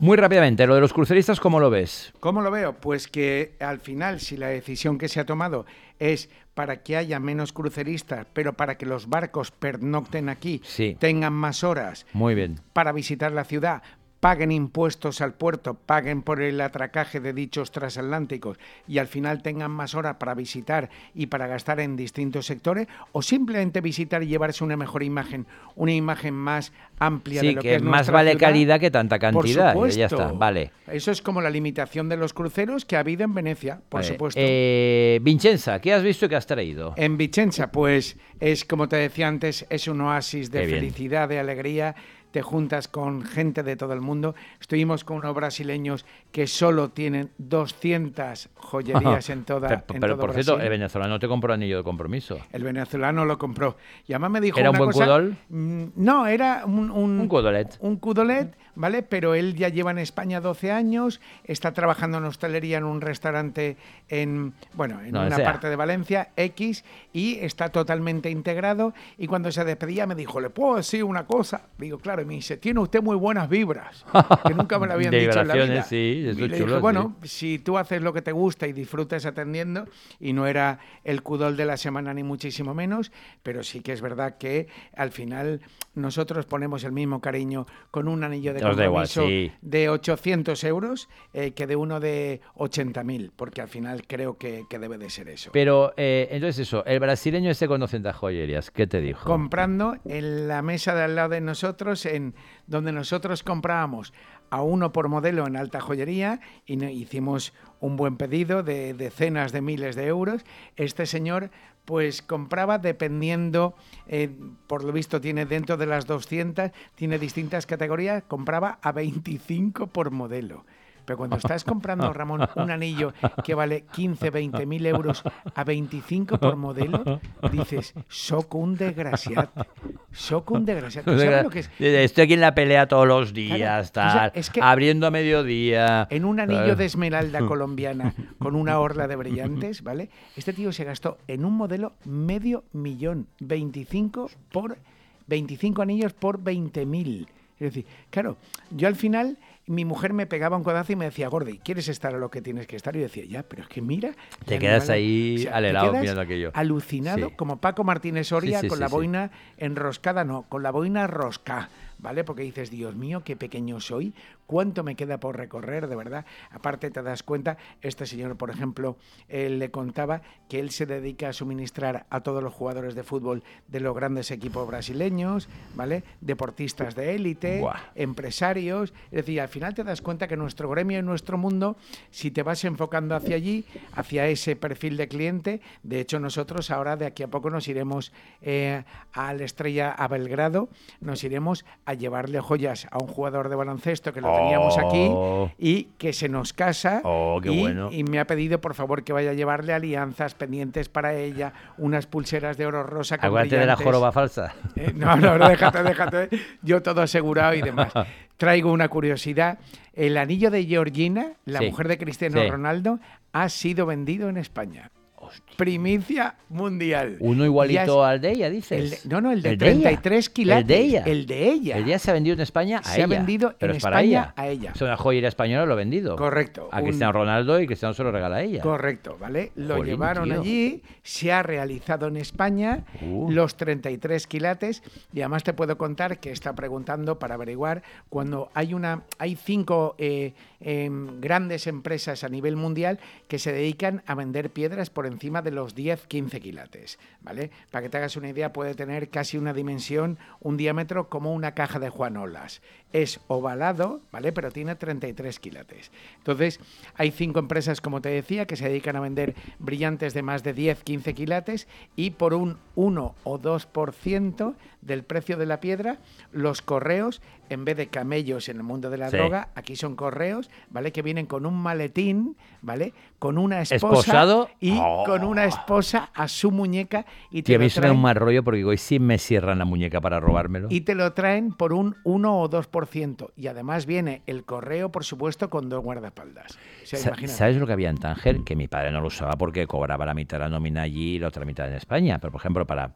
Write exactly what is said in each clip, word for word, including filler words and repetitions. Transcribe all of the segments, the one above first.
Muy rápidamente, lo de los cruceristas, ¿cómo lo ves? ¿Cómo lo veo? Pues que al final, si la decisión que se ha tomado es para que haya menos cruceristas, pero para que los barcos pernocten aquí, sí. tengan más horas Muy bien. para visitar la ciudad, paguen impuestos al puerto, paguen por el atracaje de dichos transatlánticos y al final tengan más horas para visitar y para gastar en distintos sectores, o simplemente visitar y llevarse una mejor imagen, una imagen más amplia sí, de lo que, que es más nuestra vale ciudad. calidad que tanta cantidad. Por Y ya está, vale. Eso es como la limitación de los cruceros que ha habido en Venecia, por vale. supuesto. Eh, Vincenza, ¿qué has visto y qué has traído? En Vicenza, pues es, como te decía antes, es un oasis de Qué bien. felicidad, de alegría. Te juntas con gente de todo el mundo. Estuvimos con unos brasileños que solo tienen doscientas joyerías en toda Pero, en pero todo por Brasil. cierto, el venezolano te compró anillo de compromiso. El venezolano lo compró. Y además me dijo ¿Era un una buen cosa, cudol? No, era un... Un, un cudolet. Un cudolet, ¿vale? Pero él ya lleva en España doce años, está trabajando en hostelería en un restaurante en, bueno, en no, una sea. parte de Valencia, X, y está totalmente integrado. Y cuando se despedía me dijo, ¿le puedo decir una cosa? Digo, claro, y me dice, tiene usted muy buenas vibras, que nunca me lo habían de dicho en la vida. Sí, y le chulo, dije, bueno, sí. si tú haces lo que te gusta y disfrutas atendiendo, y no era el cudol de la semana ni muchísimo menos, pero sí que es verdad que al final nosotros ponemos el mismo cariño con un anillo de compromiso igual, sí. de ochocientos euros eh, que de uno de ochenta mil, porque al final creo que, que debe de ser eso. Pero, eh, entonces eso, el brasileño este con doscientas joyerías, ¿qué te dijo? Comprando en la mesa de al lado de nosotros, en donde nosotros comprábamos a uno por modelo en alta joyería y no, hicimos un buen pedido de decenas de miles de euros. Este señor pues compraba dependiendo, eh, por lo visto tiene dentro de las doscientas, tiene distintas categorías, compraba a veinticinco por modelo. Pero cuando estás comprando, Ramón, un anillo que vale quince, veinte mil euros a veinticinco por modelo, dices, soc un desgraciat. Soc un desgraciat. ¿Sabes lo que es? Estoy aquí en la pelea todos los días, claro, tal, o sea, es que abriendo a mediodía. En un anillo de esmeralda colombiana con una orla de brillantes, ¿vale? Este tío se gastó en un modelo medio millón, veinticinco por veinticinco anillos por veinte mil. Es decir, claro, yo al final, mi mujer me pegaba un codazo y me decía, Gordi, ¿quieres estar a lo que tienes que estar? Y yo decía, ya, pero es que mira... Te quedas nada, ahí o sea, al helado te quedas mirando aquello. alucinado, Sí. como Paco Martínez Soria, Sí, sí, con sí, la sí. boina enroscada, no, con la boina rosca, ¿vale? Porque dices, Dios mío, qué pequeño soy, cuánto me queda por recorrer, de verdad. Aparte te das cuenta, este señor, por ejemplo, él le contaba que él se dedica a suministrar a todos los jugadores de fútbol de los grandes equipos brasileños, ¿vale? Deportistas de élite, Buah. empresarios, es decir, al final te das cuenta que nuestro gremio y nuestro mundo, si te vas enfocando hacia allí, hacia ese perfil de cliente, de hecho nosotros ahora de aquí a poco nos iremos eh, a la Estrella, a Belgrado, nos iremos a llevarle joyas a un jugador de baloncesto que lo teníamos aquí Oh. y que se nos casa Oh, qué y, bueno. y me ha pedido por favor que vaya a llevarle alianzas pendientes para ella, unas pulseras de oro rosa con Acuérdate de la brillantes. joroba falsa. Eh, no, no, no, déjate, déjate. Yo todo asegurado y demás. Traigo una curiosidad. El anillo de Georgina, la Sí, mujer de Cristiano sí. Ronaldo, ha sido vendido en España. Hostia. Primicia mundial. Uno igualito Ya es- al de ella, el dices. de- no, no, el de ella. treinta y tres quilates. El de ella. El de ella. El de ella se ha vendido en España a Se ella. ha vendido pero en es para España ella. a ella. Es una joyería española, lo ha vendido. Correcto. A un- Cristiano Ronaldo y Cristiano se lo regala a ella. Correcto, ¿vale? Lo Jolín, llevaron tío. allí, se ha realizado en España Uh. los treinta y tres quilates y además te puedo contar que está preguntando para averiguar cuando hay una hay cinco eh, eh, grandes empresas a nivel mundial que se dedican a vender piedras por encima de los diez, quince quilates, ¿vale? Para que te hagas una idea, puede tener casi una dimensión, un diámetro como una caja de Juanolas. Es ovalado, ¿vale? Pero tiene treinta y tres quilates. Entonces, hay cinco empresas, como te decía, que se dedican a vender brillantes de más de diez, quince quilates y por un uno o dos por ciento del precio de la piedra, los correos, en vez de camellos en el mundo de la Sí. droga, aquí son correos, ¿vale? Que vienen con un maletín, ¿vale? Con una esposa ¿Esposado? y Oh. con una esposa a su muñeca y te Tío, a mí lo eso me da un traen- mal rollo porque hoy sí me cierran la muñeca para robármelo. y te lo traen por un uno o dos por ciento. Y además viene el correo, por supuesto, con dos guardaespaldas. O sea, Sa- imagínate. ¿Sabes lo que había en Tánger? Que mi padre no lo usaba porque cobraba la mitad de la nómina allí y la otra mitad en España. Pero, por ejemplo, para,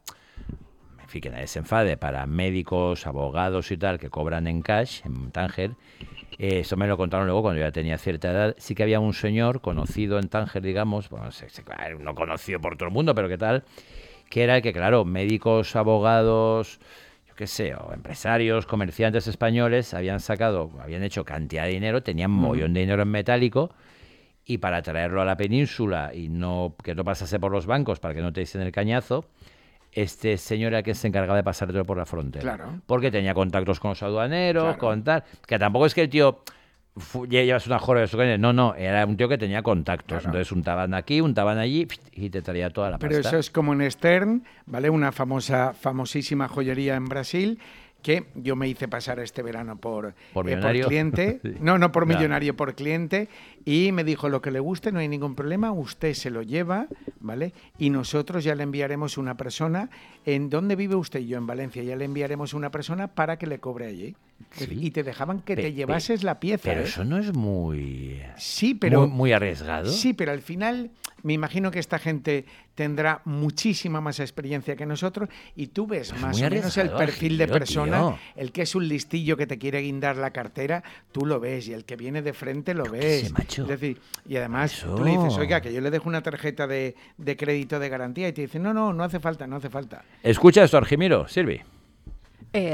en fin, que nadie se enfade, para médicos, abogados y tal, que cobran en cash, en Tánger, Eh, eso me lo contaron luego cuando ya tenía cierta edad. Sí que había un señor conocido en Tánger, digamos, bueno, se, se, no conocido por todo el mundo, pero qué tal, que era el que, claro, médicos, abogados, yo qué sé, o empresarios, comerciantes españoles habían sacado, habían hecho cantidad de dinero, tenían un mollón de dinero en metálico, y para traerlo a la península y no que no pasase por los bancos para que no te dicen el cañazo, este señor era quien se encargaba de pasártelo por la frontera. Claro. Porque tenía contactos con los aduaneros, Claro. con tal. Que tampoco es que el tío fu- lle- llevas una jorra de su caña. No, no, era un tío que tenía contactos. Claro. Entonces untaban aquí, untaban allí y te traía toda la Pero pasta. eso es como en Stern, ¿vale? Una famosa, famosísima joyería en Brasil, que yo me hice pasar este verano por, ¿Por eh, millonario? cliente. Sí. No, no por Claro. millonario, por cliente. Y me dijo, lo que le guste, no hay ningún problema, usted se lo lleva, ¿vale? Y nosotros ya le enviaremos una persona. ¿En dónde vive usted? Yo en Valencia. Ya le enviaremos una persona para que le cobre allí. Sí. Y te dejaban que Pe- te pe- llevases la pieza. Pero ¿eh? eso no es muy... Sí, pero... muy, muy arriesgado. Sí, pero al final me imagino que esta gente tendrá muchísima más experiencia que nosotros y tú ves Pues más muy o menos el arriesgado, perfil de Giro, persona, tío. el que es un listillo que te quiere guindar la cartera, tú lo ves y el que viene de frente lo Yo qué ves. sé, macho. Es decir, y además Eso. tú le dices, oiga, que yo le dejo una tarjeta de, de crédito de garantía y te dice, no, no, no hace falta, no hace falta. Escucha esto, Argimiro, Silvi. Eh,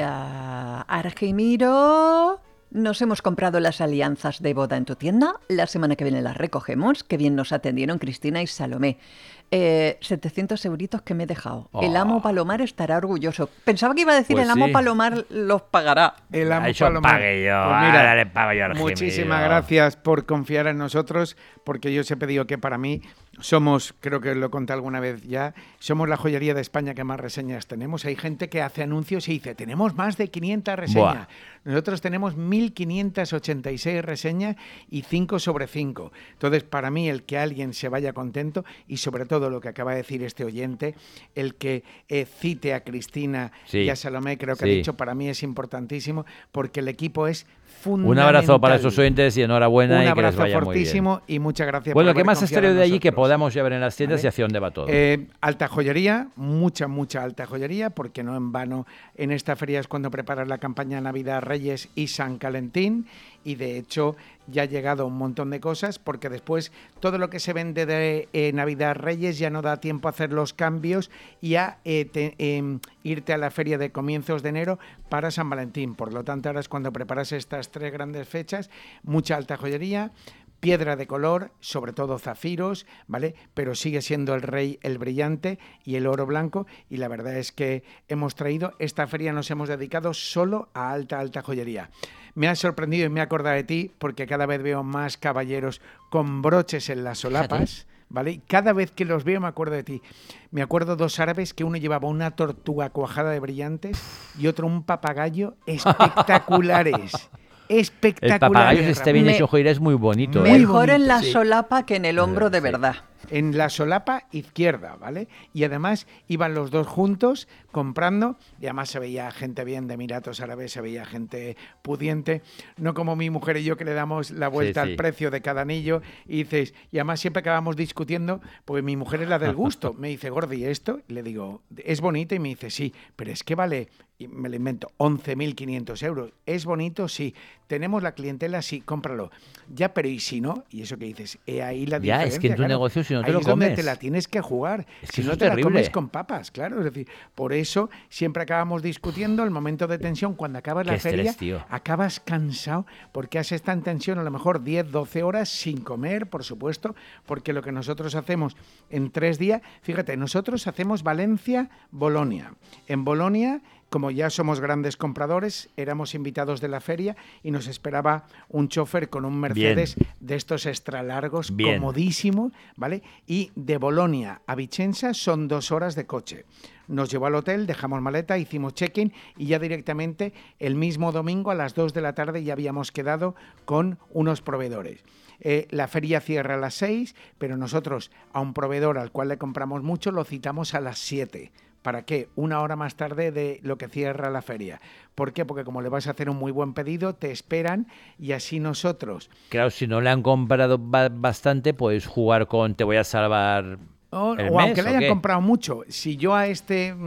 Argimiro, nos hemos comprado las alianzas de boda en tu tienda. La semana que viene las recogemos. Qué bien nos atendieron Cristina y Salomé. Eh, setecientos euritos que me he dejado. Oh. El amo Palomar estará orgulloso. Pensaba que iba a decir Pues el amo sí. Palomar los pagará. El amo A eso Palomar. pague yo, Pues mira, ahora le pago yo al muchísimas Argimiro. gracias por confiar en nosotros, porque yo os he pedido que para mí somos, creo que lo conté alguna vez ya, somos la joyería de España que más reseñas tenemos. Hay gente que hace anuncios y dice, tenemos más de quinientas reseñas. Buah. Nosotros tenemos mil quinientas ochenta y seis reseñas y cinco sobre cinco. Entonces, para mí, el que alguien se vaya contento y sobre todo lo que acaba de decir este oyente, el que eh, cite a Cristina Sí. y a Salomé, creo que Sí. ha dicho, para mí es importantísimo porque el equipo es fundamental. Un abrazo para esos oyentes y enhorabuena Un y que les abrazo vaya muy bien. fortísimo y muchas gracias Bueno, por ¿qué haber más has confiado traído en de allí que nosotros. podamos llevar en las tiendas ¿Vale? y hacia dónde va todo? Eh, alta joyería, mucha, mucha alta joyería, porque no en vano en esta feria es cuando preparas la campaña Navidad, Reyes y San Calentín, y de hecho ya ha llegado un montón de cosas, porque después todo lo que se vende de eh, Navidad, Reyes ya no da tiempo a hacer los cambios y a eh, te- eh, irte a la feria de comienzos de enero para San Valentín. Por lo tanto, ahora es cuando preparas estas tres grandes fechas, mucha alta joyería, piedra de color, sobre todo zafiros, ¿vale? Pero sigue siendo el rey el brillante y el oro blanco, y la verdad es que hemos traído, esta feria nos hemos dedicado solo a alta, alta joyería. Me ha sorprendido y me he acordado de ti porque cada vez veo más caballeros con broches en las solapas, ¿vale? Y cada vez que los veo me acuerdo de ti. Me acuerdo dos árabes que uno llevaba una tortuga cuajada de brillantes y otro un papagayo espectaculares. El Espectaculares. papagayo, si esté bien Me- hecho joyería, es muy bonito. Muy ¿eh? Mejor en bonito, la sí. solapa que en el hombro de Sí. verdad. En la solapa izquierda, ¿vale? Y además iban los dos juntos comprando, y además se veía gente bien de Emiratos Árabes, se veía gente pudiente, no como mi mujer y yo que le damos la vuelta Sí, sí. al precio de cada anillo y dices, y además siempre acabamos discutiendo, porque mi mujer es la del gusto, me dice, Gordi, ¿esto? Y le digo, es bonito, y me dice, sí, pero es que vale, y me lo invento, once mil quinientos euros. ¿Es bonito? Sí. ¿Tenemos la clientela? Sí, cómpralo. Ya, pero ¿y si no? Y eso que dices, he ahí la Ya, diferencia. es que en tu claro. negocio si no te Ahí lo es donde comes. te la tienes que jugar. Es que si eso no es te la terrible. comes con papas, claro. Es decir, por eso siempre acabamos discutiendo el momento de tensión. Cuando acabas Qué la estrés, feria, tío. acabas cansado porque has estado en tensión a lo mejor diez, doce horas sin comer, por supuesto, porque lo que nosotros hacemos en tres días, fíjate, nosotros hacemos Valencia-Bolonia. En Bolonia, como ya somos grandes compradores, éramos invitados de la feria y nos esperaba un chofer con un Mercedes de estos extra largos, Bien. comodísimo, ¿vale? Y de Bolonia a Vicenza son dos horas de coche. Nos llevó al hotel, dejamos maleta, hicimos check-in y ya directamente el mismo domingo a las dos de la tarde ya habíamos quedado con unos proveedores. Eh, la feria cierra a las seis, pero nosotros a un proveedor al cual le compramos mucho lo citamos a las siete. ¿Para qué? Una hora más tarde de lo que cierra la feria. ¿Por qué? Porque como le vas a hacer un muy buen pedido, te esperan y así nosotros... Claro, si no le han comprado ba- bastante, puedes jugar con te voy a salvar O, el o mes, aunque le ¿o hayan qué? comprado mucho, si yo a este, mm,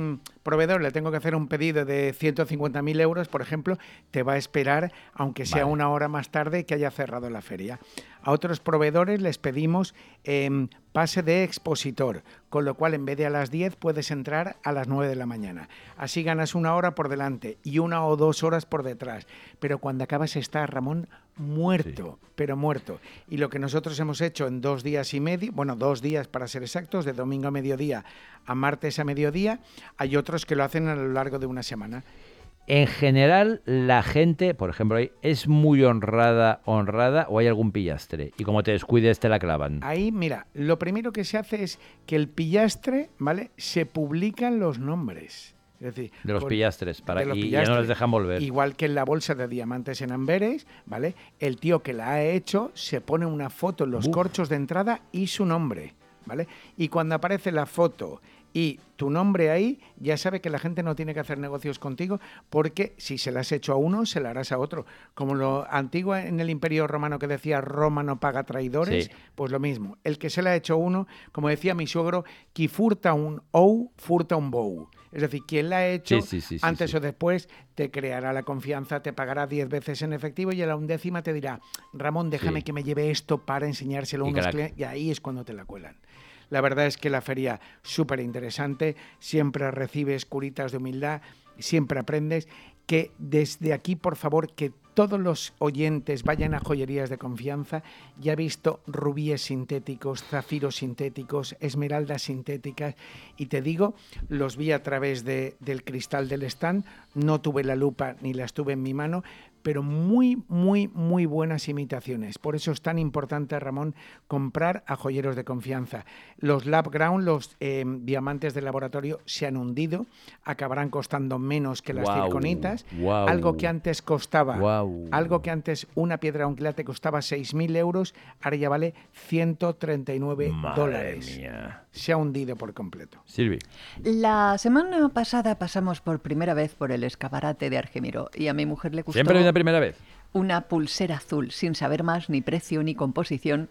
proveedor le tengo que hacer un pedido de ciento cincuenta mil euros, por ejemplo, te va a esperar, aunque sea Vale. una hora más tarde, que haya cerrado la feria. A otros proveedores les pedimos eh, pase de expositor, con lo cual en vez de a las diez puedes entrar a las nueve de la mañana. Así ganas una hora por delante y una o dos horas por detrás. Pero cuando acabas está, Ramón, muerto, sí. pero muerto. Y lo que nosotros hemos hecho en dos días y medio, bueno, dos días para ser exactos, de domingo a mediodía a martes a mediodía, hay otros que lo hacen a lo largo de una semana. En general, la gente, por ejemplo, ¿es muy honrada, honrada o hay algún pillastre? Y como te descuides, te la clavan. Ahí, mira, lo primero que se hace es que el pillastre, ¿vale? Se publican los nombres. Es decir, de los por, pillastres, para de los y pillastres, ya no les dejan volver. Igual que en la bolsa de diamantes en Amberes, ¿vale? El tío que la ha hecho se pone una foto en los Uf. corchos de entrada y su nombre, ¿vale? Y cuando aparece la foto y tu nombre ahí, ya sabe que la gente no tiene que hacer negocios contigo, porque si se la has hecho a uno, se la harás a otro. Como lo antiguo en el Imperio Romano que decía Roma no paga traidores, sí. pues lo mismo. El que se la ha hecho a uno, como decía mi suegro, qui furta un ou, furta un bou. Es decir, quien la ha hecho, sí, sí, sí, antes sí, sí. o después, te creará la confianza, te pagará diez veces en efectivo y a la undécima te dirá, Ramón, déjame sí. que me lleve esto para enseñárselo a unos clientes, y ahí es cuando te la cuelan. La verdad es que la feria súper interesante, siempre recibes curitas de humildad, siempre aprendes. Que desde aquí, por favor, que todos los oyentes vayan a joyerías de confianza. Ya he visto rubíes sintéticos, zafiros sintéticos, esmeraldas sintéticas y te digo, los vi a través de, del cristal del stand, no tuve la lupa ni las tuve en mi mano, pero muy, muy, muy buenas imitaciones. Por eso es tan importante, Ramón, comprar a joyeros de confianza. Los lab ground, los eh, diamantes de laboratorio, se han hundido, acabarán costando menos que las wow, circonitas. Wow, algo que antes costaba, wow. algo que antes una piedra un quilate costaba seis mil euros, ahora ya vale ciento treinta y nueve dólares. Mía. Se ha hundido por completo. Silvi. La semana pasada pasamos por primera vez por el escaparate de Argemiro y a mi mujer le gustó. ¿Siempre la primera vez? Una pulsera azul, sin saber más ni precio ni composición.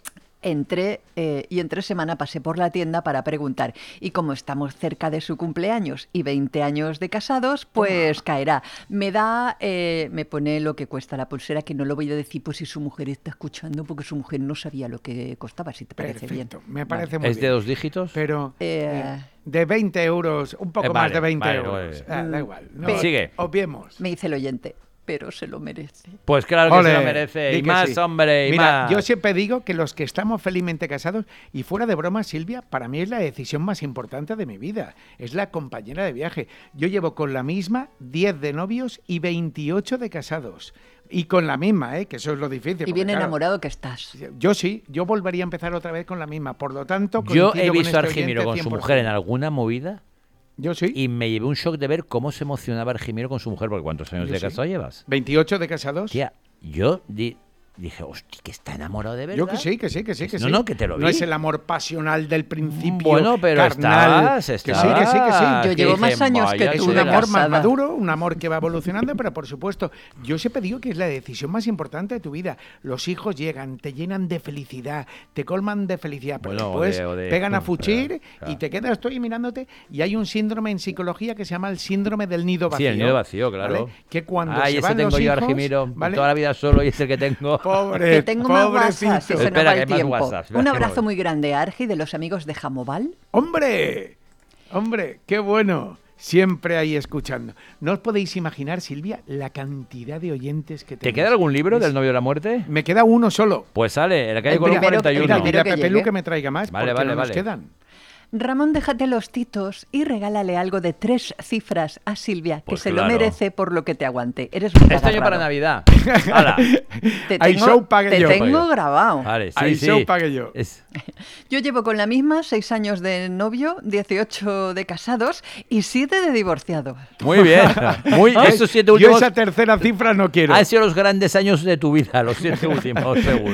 Entré eh, y en tres semanas pasé por la tienda para preguntar. Y como estamos cerca de su cumpleaños y veinte años de casados, pues Toma. caerá. Me da, eh, me pone lo que cuesta la pulsera, que no lo voy a decir por si su mujer está escuchando, porque su mujer no sabía lo que costaba, si te parece Perfecto. bien. Me parece vale. muy ¿Es bien. de dos dígitos? Pero eh, de veinte euros, un poco eh, vale, más de veinte vale, euros. Vale. Ah, da igual. No, Pe- Sigue. Obviemos. Me dice el oyente. Pero se lo merece. Pues claro que Ole, se lo merece. Y más, sí. hombre, y Mira, más. yo siempre digo que los que estamos felizmente casados, y fuera de broma, Silvia, para mí es la decisión más importante de mi vida. Es la compañera de viaje. Yo llevo con la misma diez de novios y veintiocho de casados. Y con la misma, ¿eh? Que eso es lo difícil. Y bien claro, enamorado que estás. Yo sí, yo volvería a empezar otra vez con la misma. Por lo tanto, yo he visto a este Argemiro con su mujer en alguna movida. Yo sí. Y me llevé un shock de ver cómo se emocionaba Argemiro con su mujer, porque ¿cuántos años yo de sí. casado llevas? veintiocho de casados. Tía, yo di, dije, hostia, que está enamorado de verdad. Yo que sí, que sí, que sí, que no, sí. No, que te lo vi. No es el amor pasional del principio. Bueno, pero carnal. Estabas, estabas, que sí, que sí, que sí. Yo llevo dije, más años que Es tú un de amor casada. más maduro, un amor que va evolucionando, pero por supuesto, yo siempre digo que es la decisión más importante de tu vida. Los hijos llegan, te llenan de felicidad, te colman de felicidad, pero bueno, después o de, o de, pegan a fuchir claro, claro. y te quedas tú ahí mirándote. Y hay un síndrome en psicología que se llama el síndrome del nido vacío. Sí, el nido vacío, claro. ¿Vale? Que cuando Ay, se ese van tengo los yo, hijos, Argemiro, ¿vale? toda la vida solo y es el que tengo. Pobre, que tengo más pobrecito. WhatsApp, si se Espera, nos va que el hay más tiempo. WhatsApp. Un abrazo muy grande a Argi de los amigos de Jamoval. ¡Hombre! ¡Hombre! ¡Qué bueno! Siempre ahí escuchando. No os podéis imaginar, Silvia, la cantidad de oyentes que tenemos. ¿Te queda algún libro es... del novio de la muerte? Me queda uno solo. Pues sale, en la calle El Colón primero, cuarenta y uno. Mira, dile a que Pepe llegue. Lu que me traiga más, Vale, porque vale, no vale. nos quedan. Ramón, déjate los titos y regálale algo de tres cifras a Silvia, que Pues se claro. lo merece por lo que te aguante. Eres muy Este año agarrado. para Navidad. ¡Hala! Te Al tengo, show pague te yo. tengo grabado. Vale, sí, Al sí. show pague yo. Es... Yo llevo con la misma seis años de novio, dieciocho de casados y siete de divorciados. Muy bien. Muy, esos siete Yo últimos esa tercera cifra no quiero. han sido los grandes años de tu vida, los siete últimos, seguro.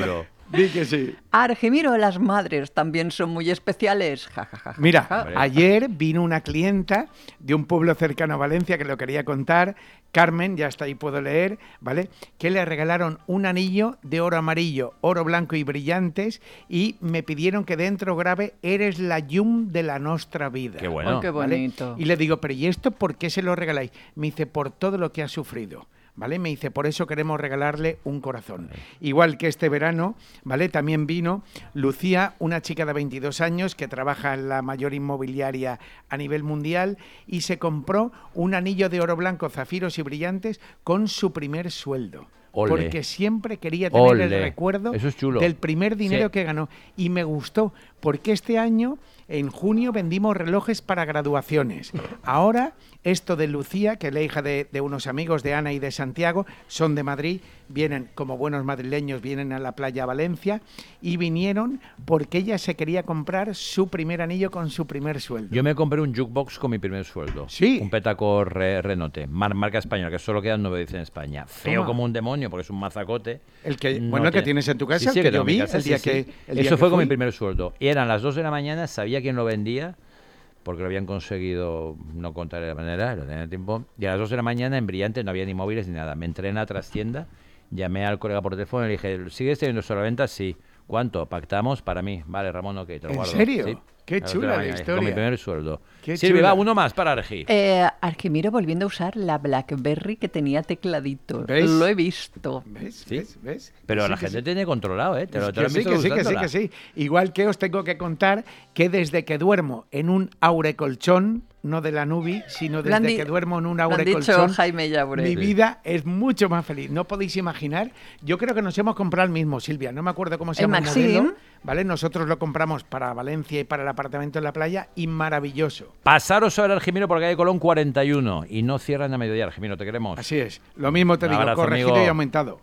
Di que sí. Argimiro, las madres también son muy especiales. Ja, ja, ja, ja, Mira, ja. ayer vino una clienta de un pueblo cercano a Valencia que lo quería contar, Carmen, ya está ahí, puedo leer, ¿vale? Que le regalaron un anillo de oro amarillo, oro blanco y brillantes, y me pidieron que dentro grave "Eres la llum de la nostra vida". Qué bueno. Oh, qué ¿vale? bonito. Y le digo, pero ¿y esto por qué se lo regaláis? Me dice, por todo lo que ha sufrido. ¿Vale? Me dice, por eso queremos regalarle un corazón. Igual que este verano, ¿vale? También vino Lucía, una chica de veintidós años que trabaja en la mayor inmobiliaria a nivel mundial y se compró un anillo de oro blanco, zafiros y brillantes con su primer sueldo. Ole. Porque siempre quería tener Ole. el recuerdo Eso es chulo. del primer dinero Sí. que ganó. Y me gustó, porque este año, en junio, vendimos relojes para graduaciones. Ahora, esto de Lucía, que es la hija de, de unos amigos de Ana y de Santiago, son de Madrid, vienen como buenos madrileños, vienen a la playa Valencia, y vinieron porque ella se quería comprar su primer anillo con su primer sueldo. Yo me compré un jukebox con mi primer sueldo. Sí. Un Petacor re, Renote, mar, marca española, que solo quedan nueve veces en España. Feo Toma. como un demonio, porque es un mazacote. El que, No bueno, el que tiene- tienes en tu casa, Sí, sí, el que tengo yo en mi vi casa, el sí, día sí. que el día Eso que fue con mi fui. primer sueldo. Y eran las dos de la mañana, sabía quién lo vendía, porque lo habían conseguido, no contaré de la manera, lo tenía tiempo. Y a las dos de la mañana, en Brillante, no había ni móviles ni nada. Me entré en la trastienda, llamé al colega por teléfono y le dije, ¿sigues teniendo solo venta? Sí. ¿Cuánto? Pactamos para mí. Vale, Ramón, ok, te lo ¿En guardo. serio? Sí. Qué A las dos de chula la mañana, historia. Con mi primer sueldo. Qué Silvia, chula. va, uno más para Argi. Eh, Argimiro volviendo a usar la BlackBerry que tenía tecladito. ¿Ves? Lo he visto. ¿Ves? Sí. ¿Ves? ¿Ves? Pero Que la sí, que gente sí. tiene controlado, ¿eh? Te lo, te lo Que han sí, visto que sí, que sí, usándola. que sí. Igual que os tengo que contar que desde que duermo en un aurecolchón, no de la Nubi, sino Lo han desde di- que duermo en un lo han dicho aurecolchón, Jaime Yaure. mi Sí. vida es mucho más feliz. No podéis imaginar. Yo creo que nos hemos comprado el mismo, Silvia. No me acuerdo cómo se El llama el Maxim. modelo. ¿Vale? Nosotros lo compramos para Valencia y para el apartamento en la playa y maravilloso. Pasaros a ver Argimiro por calle Colón cuarenta y uno y no cierran a mediodía, Argimiro, te queremos. Así es. Lo mismo te Un digo, abrazo, corregido amigo. y aumentado.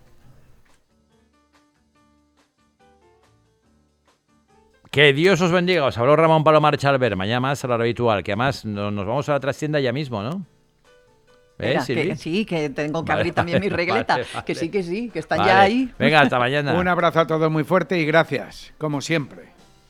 Que Dios os bendiga. Os habló Ramón Palomar Chalver. Mañana más a la hora habitual. Que además no- nos vamos a la trastienda ya mismo, ¿no? ¿Ves, Espera, Silvi? que sí, que tengo que Vale, abrir también mi vale, regleta. vale, vale. Que sí, que sí, que están Vale. ya ahí. Venga, hasta mañana. Un abrazo a todos muy fuerte y gracias, como siempre.